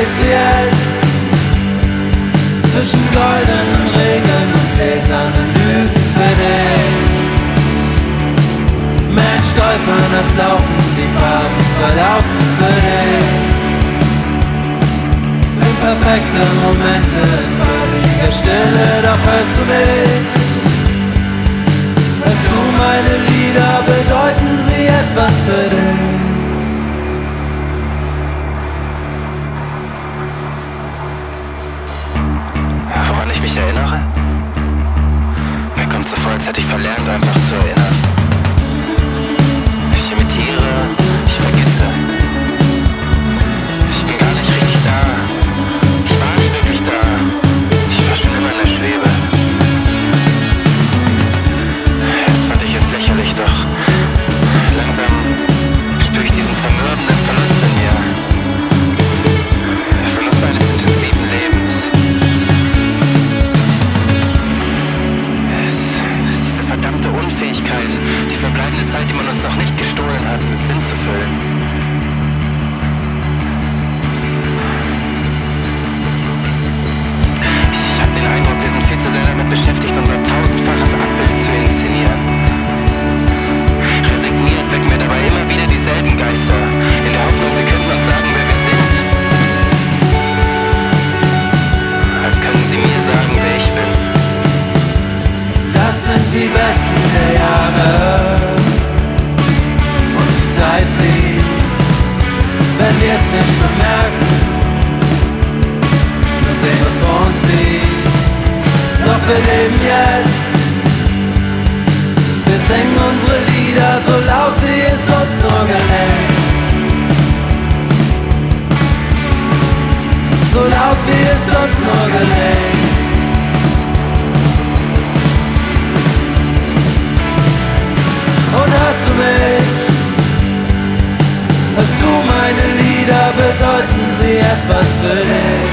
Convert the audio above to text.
lebst du jetzt zwischen goldenen Ringen und gläsernen Lügen für dich. Mensch, stolpern als laufen, die Farben verlaufen für dich. Sind perfekte Momente in völliger Stille, doch hörst du mich? Hörst du meine Lieder, bedeuten sie etwas für dich? Woran ich mich erinnere? Mir kommt so vor, als hätte ich verlernt, einfach zu erinnern. Ich imitiere, ich vergesse. Ich bin gar nicht richtig da. Ich war nie wirklich da. Ich war schon immer in der Schwebe. Erst fand ich es lächerlich, doch langsam spüre ich diesen zermürbenden Verlust in mir. Der Verlust eines intensiven Lebens. Es ist diese verdammte Unfähigkeit, die verbleibende Zeit, die man uns noch nicht gestohlen hat, mit Sinn zu füllen. Ich habe den Eindruck, wir sind viel zu sehr damit beschäftigt, unser tausendfaches Abbild zu inszenieren. Resigniert wecken wir dabei immer wieder dieselben Geister, in der Hoffnung, sie könnten uns sagen, wer wir sind. Als können sie mir sagen, wer ich bin. Das sind die besten der Jahre und die Zeit fliegt, wenn wir es nicht bemerken. Wir sehen, was vor uns liegt, doch wir leben jetzt. Wir singen unsere Lieder so laut, wie es uns nur gelingt. So laut, wie es uns nur gelingt. Und hörst du mich? Hörst du meine Lieder, bedeuten sie etwas für dich?